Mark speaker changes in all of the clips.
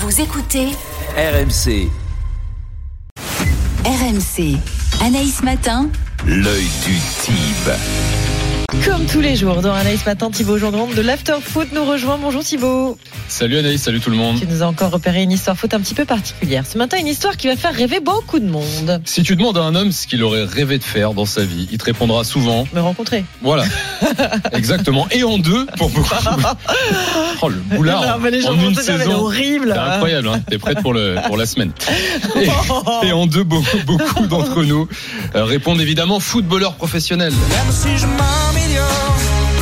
Speaker 1: Vous écoutez
Speaker 2: RMC.
Speaker 1: RMC. Anaïs Matin.
Speaker 2: L'œil du Tibre.
Speaker 3: Comme tous les jours, dans Anaïs Matin, Thibaut Gendron de l'After Foot nous rejoint. Bonjour Thibaut.
Speaker 4: Salut Anaïs, salut tout le monde.
Speaker 3: Tu nous as encore repéré une histoire foot un petit peu particulière. Ce matin, une histoire qui va faire rêver beaucoup de monde.
Speaker 4: Si tu demandes à un homme ce qu'il aurait rêvé de faire dans sa vie, il te répondra souvent
Speaker 3: Me rencontrer.
Speaker 4: Voilà, exactement. Et en deux, pour beaucoup. Oh, le boulard
Speaker 3: les gens
Speaker 4: en
Speaker 3: vont
Speaker 4: une
Speaker 3: se dire, mais
Speaker 4: saison.
Speaker 3: c'est horrible.
Speaker 4: C'est incroyable, hein. T'es prête pour la semaine. Et en deux, beaucoup d'entre nous répondent évidemment footballeur professionnel.
Speaker 5: Même si je m'améliore.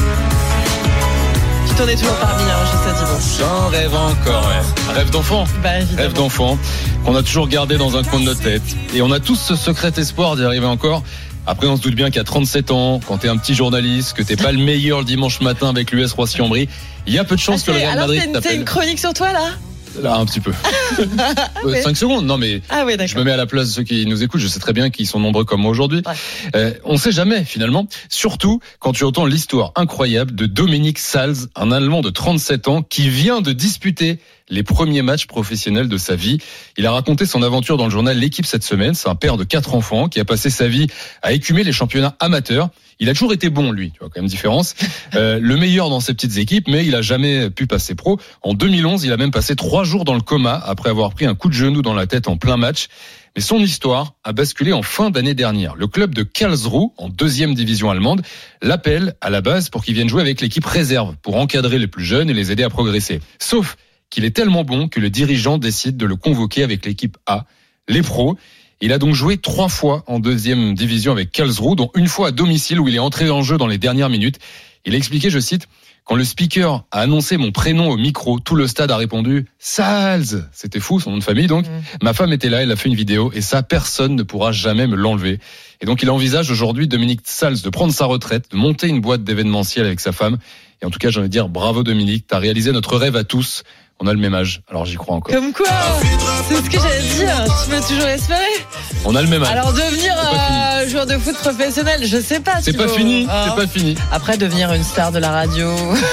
Speaker 3: Tu t'en es toujours parmi, je sais Thibaut.
Speaker 4: J'en rêve encore, ouais. Un rêve d'enfant.
Speaker 3: Bah, évidemment.
Speaker 4: Rêve d'enfant qu'on a toujours gardé dans un coin de notre tête. Et on a tous ce secret espoir d'y arriver encore. Après, on se doute bien qu'à 37 ans, quand t'es un petit journaliste, que t'es pas le meilleur le dimanche matin avec l'US Roissy-en-Brie, il y a peu de chances que le Real Madrid
Speaker 3: t'as
Speaker 4: t'appelle.
Speaker 3: une chronique sur toi là?
Speaker 4: Là, un petit peu.
Speaker 3: Ouais.
Speaker 4: 5 secondes, non mais
Speaker 3: Ah oui,
Speaker 4: je
Speaker 3: d'accord.
Speaker 4: me mets à la place de ceux qui nous écoutent. Je sais très bien qu'ils sont nombreux comme moi aujourd'hui.
Speaker 3: Ouais.
Speaker 4: On sait jamais finalement, surtout quand tu entends l'histoire incroyable de Dominik Salz, un Allemand de 37 ans qui vient de disputer les premiers matchs professionnels de sa vie. Il a raconté son aventure dans le journal L'Équipe cette semaine. C'est un père de 4 enfants qui a passé sa vie à écumer les championnats amateurs. Il a toujours été bon, lui, tu vois, quand même différence. Le meilleur dans ses petites équipes, mais il a jamais pu passer pro. En 2011, il a même passé 3 jours dans le coma après avoir pris un coup de genou dans la tête en plein match. Mais son histoire a basculé en fin d'année dernière. Le club de Karlsruhe, en 2e division allemande, l'appelle à la base pour qu'il vienne jouer avec l'équipe réserve, pour encadrer les plus jeunes et les aider à progresser. Sauf qu'il est tellement bon que le dirigeant décide de le convoquer avec l'équipe A, les pros. Il a donc joué 3 fois en 2e division avec Karlsruhe, dont une fois à domicile où il est entré en jeu dans les dernières minutes. Il a expliqué, je cite, « Quand le speaker a annoncé mon prénom au micro, tout le stade a répondu « Salz !» C'était fou, son nom de famille donc. Ma femme était là, elle a fait une vidéo et ça, personne ne pourra jamais me l'enlever. Et donc il envisage aujourd'hui, Dominik Salz, de prendre sa retraite, de monter une boîte d'événementiel avec sa femme. Et en tout cas, j'ai envie de dire bravo Dominik, t'as réalisé notre rêve à tous. On a le même âge, alors j'y crois encore.
Speaker 3: Comme quoi, c'est ce que j'allais dire. Tu peux toujours espérer.
Speaker 4: On a le même âge.
Speaker 3: Alors devenir joueur de foot professionnel, je sais pas.
Speaker 4: C'est pas
Speaker 3: Thibaut.
Speaker 4: fini,
Speaker 3: Hein.
Speaker 4: c'est pas fini.
Speaker 3: Après devenir une star de la radio,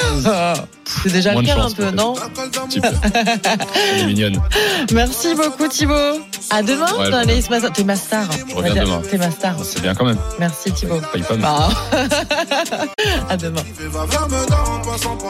Speaker 3: c'est déjà
Speaker 4: Moins
Speaker 3: le
Speaker 4: de
Speaker 3: cas
Speaker 4: chance,
Speaker 3: un peu,
Speaker 4: peut-être.
Speaker 3: non?
Speaker 4: Un petit peu. Elle est mignonne.
Speaker 3: Merci beaucoup Thibaut. À demain
Speaker 4: Ouais,
Speaker 3: dans Anaïs Matin. T'es ma star.
Speaker 4: Je reviens demain.
Speaker 3: T'es ma star.
Speaker 4: C'est bien quand même.
Speaker 3: Merci Thibaut.
Speaker 4: Paye pas, mais...
Speaker 3: Ah. À demain.
Speaker 5: Il va vers me dans, passant